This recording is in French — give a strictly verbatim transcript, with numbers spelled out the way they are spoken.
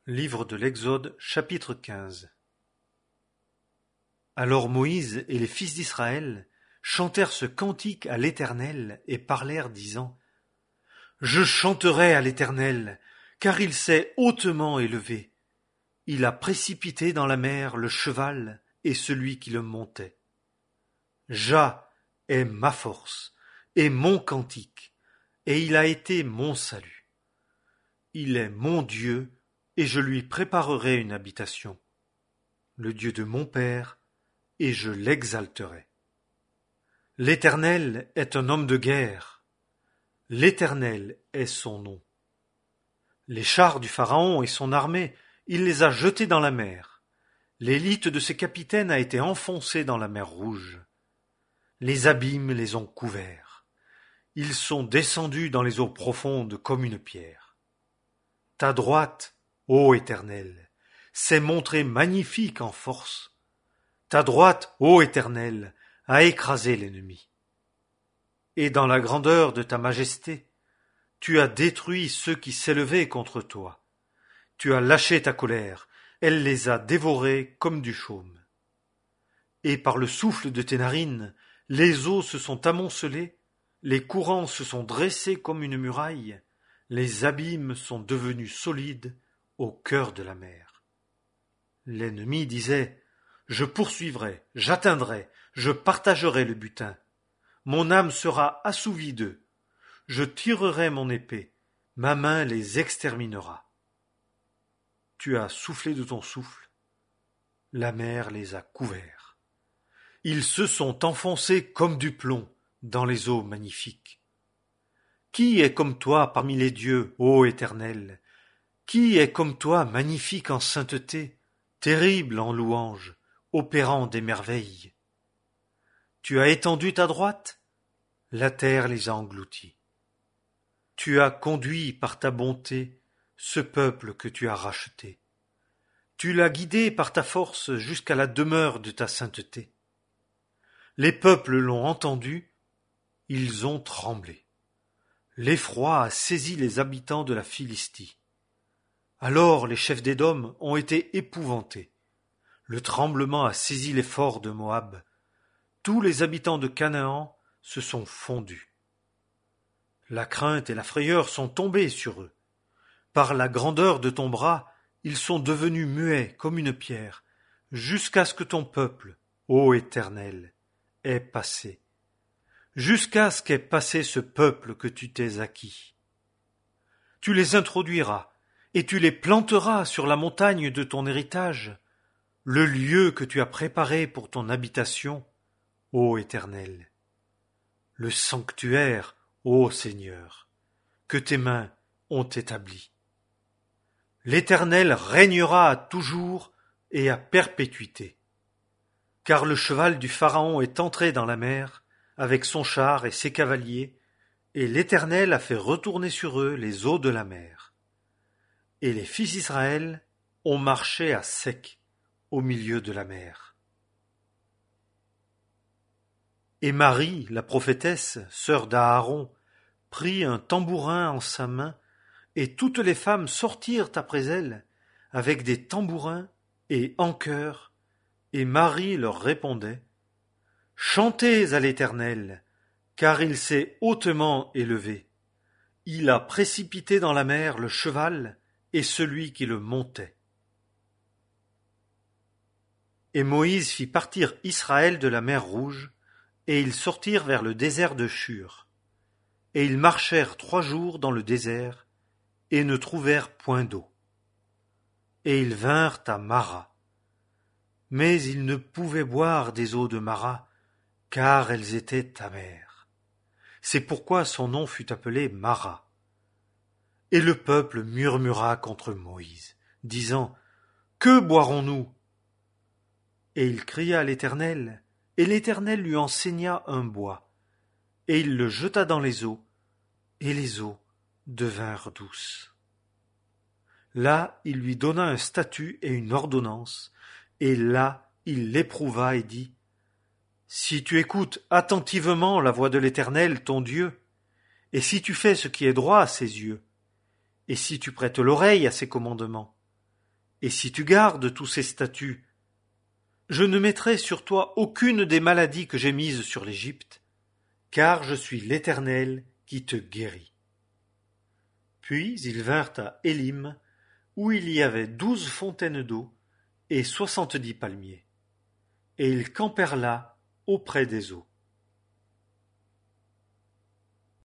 Livre de l'Exode, chapitre quinze. Alors Moïse et les fils d'Israël chantèrent ce cantique à l'Éternel et parlèrent, disant : Je chanterai à l'Éternel, car il s'est hautement élevé. Il a précipité dans la mer le cheval et celui qui le montait. Jah est ma force et mon cantique, et il a été mon salut. Il est mon Dieu, et je lui préparerai une habitation, le Dieu de mon père, et je l'exalterai. L'Éternel est un homme de guerre, l'Éternel est son nom. Les chars du Pharaon et son armée, il les a jetés dans la mer. L'élite de ses capitaines a été enfoncée dans la mer Rouge. Les abîmes les ont couverts. Ils sont descendus dans les eaux profondes comme une pierre. Ta droite, ô Éternel, s'est montrée magnifique en force. Ta droite, ô Éternel, a écrasé l'ennemi. Et dans la grandeur de ta majesté, tu as détruit ceux qui s'élevaient contre toi. Tu as lâché ta colère, elle les a dévorés comme du chaume. Et par le souffle de tes narines, les eaux se sont amoncelées, les courants se sont dressés comme une muraille, les abîmes sont devenus solides au cœur de la mer. L'ennemi disait : Je poursuivrai, j'atteindrai, je partagerai le butin. Mon âme sera assouvie d'eux. Je tirerai mon épée, ma main les exterminera. Tu as soufflé de ton souffle, la mer les a couverts. Ils se sont enfoncés comme du plomb dans les eaux magnifiques. Qui est comme toi parmi les dieux, ô Éternel? Qui est comme toi magnifique en sainteté, terrible en louange, opérant des merveilles? Tu as étendu ta droite, la terre les a engloutis. Tu as conduit par ta bonté ce peuple que tu as racheté. Tu l'as guidé par ta force jusqu'à la demeure de ta sainteté. Les peuples l'ont entendu, ils ont tremblé. L'effroi a saisi les habitants de la Philistie. Alors les chefs d'Édom ont été épouvantés. Le tremblement a saisi les forts de Moab. Tous les habitants de Canaan se sont fondus. La crainte et la frayeur sont tombées sur eux. Par la grandeur de ton bras, ils sont devenus muets comme une pierre, jusqu'à ce que ton peuple, ô Éternel, ait passé. Jusqu'à ce qu'ait passé ce peuple que tu t'es acquis. Tu les introduiras, et tu les planteras sur la montagne de ton héritage, le lieu que tu as préparé pour ton habitation, ô Éternel. Le sanctuaire, ô Seigneur, que tes mains ont établi. L'Éternel régnera toujours et à perpétuité. Car le cheval du Pharaon est entré dans la mer, avec son char et ses cavaliers, et l'Éternel a fait retourner sur eux les eaux de la mer. Et les fils d'Israël ont marché à sec au milieu de la mer. Et Marie, la prophétesse, sœur d'Aaron, prit un tambourin en sa main, et toutes les femmes sortirent après elle, avec des tambourins et en chœur, et Marie leur répondait : Chantez à l'Éternel, car il s'est hautement élevé. Il a précipité dans la mer le cheval et celui qui le montait. Et Moïse fit partir Israël de la mer Rouge, et ils sortirent vers le désert de Shur. Et ils marchèrent trois jours dans le désert, et ne trouvèrent point d'eau. Et ils vinrent à Mara. Mais ils ne pouvaient boire des eaux de Mara, car elles étaient amères. C'est pourquoi son nom fut appelé Mara. Et le peuple murmura contre Moïse, disant : Que boirons-nous ? Et il cria à l'Éternel, et l'Éternel lui enseigna un bois, et il le jeta dans les eaux, et les eaux devinrent douces. Là, il lui donna un statut et une ordonnance, et là, il l'éprouva et dit : Si tu écoutes attentivement la voix de l'Éternel, ton Dieu, et si tu fais ce qui est droit à ses yeux, et si tu prêtes l'oreille à ses commandements, et si tu gardes tous ces statuts, je ne mettrai sur toi aucune des maladies que j'ai mises sur l'Égypte, car je suis l'Éternel qui te guérit. Puis ils vinrent à Élim, où il y avait douze fontaines d'eau et soixante-dix palmiers, et ils campèrent là auprès des eaux.